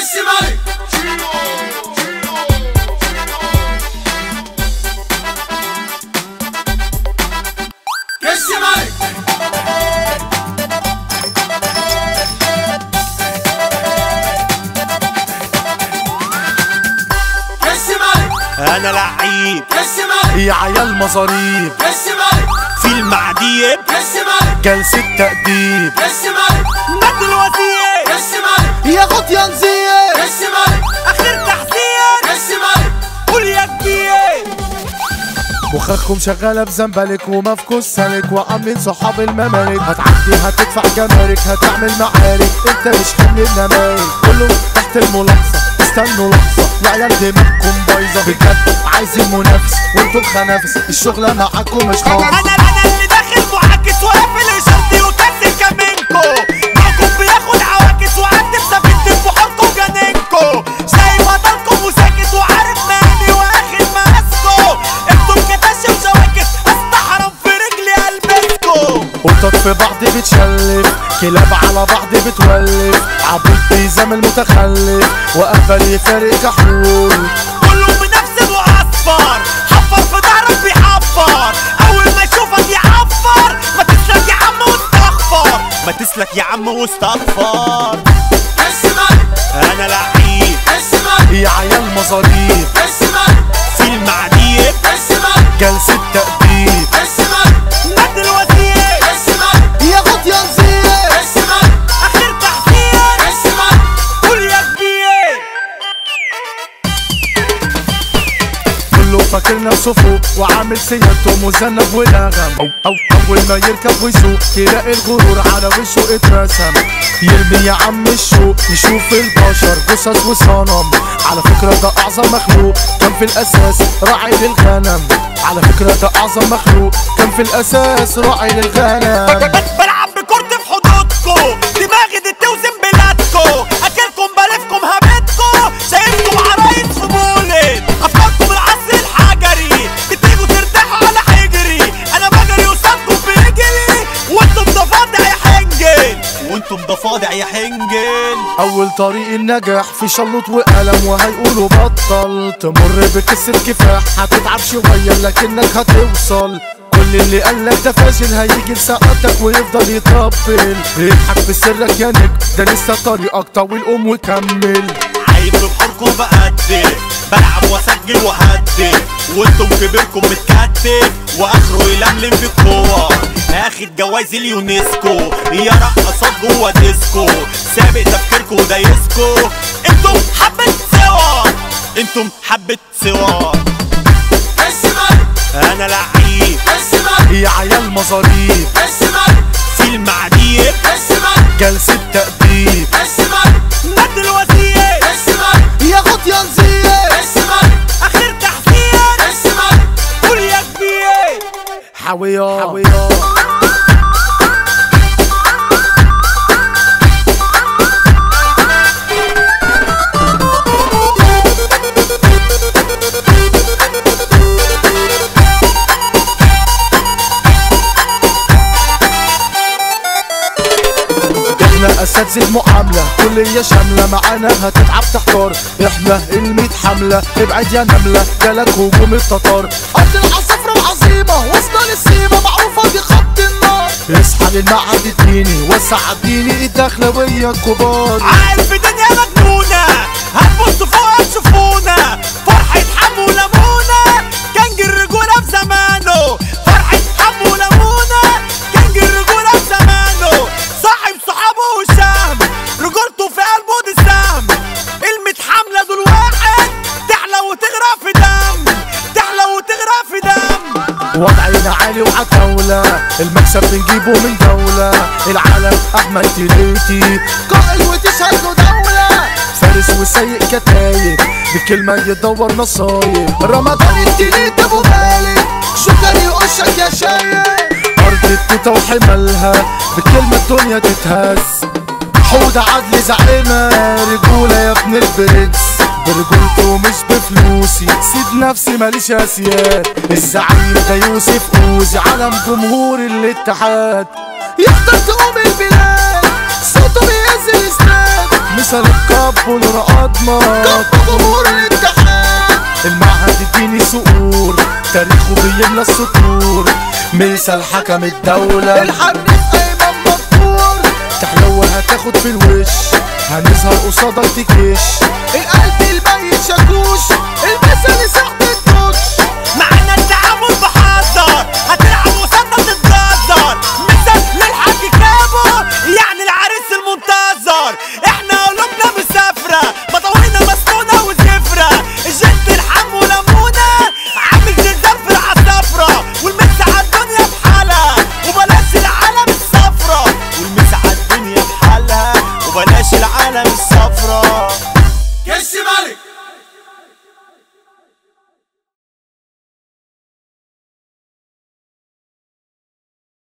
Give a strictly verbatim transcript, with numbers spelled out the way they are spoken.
كش ملك كش ملك كش ملك انا لعيب كش ملك يا عيال مصاريف كش ملك في المعديب كش ملك جلسة تأديب كش ملك مد الوزير كش ملك يا غطيان زين كش ملك اخر تحذير كش ملك قول يا كبير. مخكم شغالة بزنبلك ومفكوس سلك وعاملين صحاب الممالك، هتعدي هتدفع جمارك هتعمل معارك، انت مش حمل النمايل كله تحت الملاحظة. استنوا لحظة يا عيال دماغكم بايظة بجد عايزين منافس وانتوا خنافس، الشغلة معاكم مش خالص. انا انا اللي داخل معاكس وقافل اشارتي وكاسر كمينكو، معكم بياخد عواكس وعدي بسفينة بحوركم جنينكو، شايف هضلكم وساكت وعارف ماني واخد ماسكو، انتوا كتاش وشواكس استحرم في رجلي البسكو. قطط في بعض بتشلف كلاب على بعض بتولف، عبيط بيزامل متخلف وقفل يفارق كحول. كله بنفس واصفر حفر في ظهرك بيحفر، اول ما يشوفك يعفر ما تسلك يا عم واستغفر، ما تسلك يا عم واستغفر. كش ملك انا لعيب كش ملك يا عيال مصاريف كش ملك في المعديب كش ملك جلسة تأديب كش ملك مد الوزير كش ملك يا غطيان زين كش ملك اخر تحذير كش ملك قول يا كبير. كله فاكر نفسه فوق وعامل سيادته مذنب ونغم، أو أو أول ما يركب ويسوق تلاقي الغرور على وشه اترسم، يرمي يا عم الشوق يشوف البشر جثث وصنم. على فكرة ده أعظم مخلوق كان في الأساس راعي للغنم، على فكرة ده أعظم مخلوق كان في الأساس راعي للغنم. بلعب بكورتي في حدودكو، دماغي دي توزن بلادكو، اكلكم بلفكم هبتكو، شايفكم عرايس في بولد، افكاركم العصر الحجري، بتيجوا ترتاحوا على حجري، انا بجري وصدكم بيجري، وانتم ضفادع يا حنجل، وانتم ضفادع يا حنجل. أول طريق النجاح في شلوط وقلم وهيقولوا بطل، تمر بكسر كفاح هتتعب شوية لكنك هتوصل، كل اللي قالك ده فاشل هيجي لسقطك ويفضل يطبل، اضحك في سرك يا نجم ده لسه طريقك طويل قوم وكمل. عايب بحوركم بقدم بلعب واسجل وهدف، وانتم كبيركم متكتف واخره يلملم في القوة، اخد جوايز اليونسكو يا رقصات جوه ديسكو، سابق تفكيركم دايسكو، انتم حبة سوا انتم حبة سوا. كش ملك انا لعيب كش ملك يا عيال مصاريف كش ملك في المعديب كش ملك جلسة تأديب كش ملك مد الوزير كش ملك يا غطيان زين كش ملك اخر تحذير كش ملك قول يا كبير. حويات حويات احنا اساتذة معاملة كلية شاملة معانا هتتعب تحتار، احنا الميت حملة ابعد يا نملة جالك هجوم التتار، ارض العصافرة العظيمة وسط السيمة معروفة دي خط النار، اصحى للمعهد الديني وسع الديني الدخلوية الكبار. عارف الدنيا مجنونة هتبصوا فوق تشوفونا، فرحة حمو لمونة كان جه الرجولة في زمانه، فرحة حمو لمونة كان جه الرجولة في زمانه، صاحب صحابه وشهم رجولته في قلبه دي السهم، كلمة حملة دول واحد تحلى وتغرق في دم، تحلى وتغرق في دم. وضعنا عالي وعتاولة المكسب بنجيبه من دولة، العالم أحمد تليتي قائل وتشهد له دولة، فارس وسيء كتايب بكلمة يدور نصايب، رمضان التليت أبو مالك شكر يقشك يا شايب، أرض التوتة وحملها بكلمة الدنيا تتهز، حودة عدل زعيمة رجولة يا ابن البرنس، برجولته مش بفلوسي سيب نفسي ماليش اسياد، الزعيم ده يوسف اوزي علم جمهور الاتحاد، يقدر تقوم البلاد صوته بينزل استاد، مثل الكاب والرقاص صدمة جمهور الاتحاد المعهد الديني صقور تاريخه بيملى السطور مثل حكم الدولة الحريف ايمن مغفور تحلو هتاخد في الوش هنظهر قصادك تكش القلب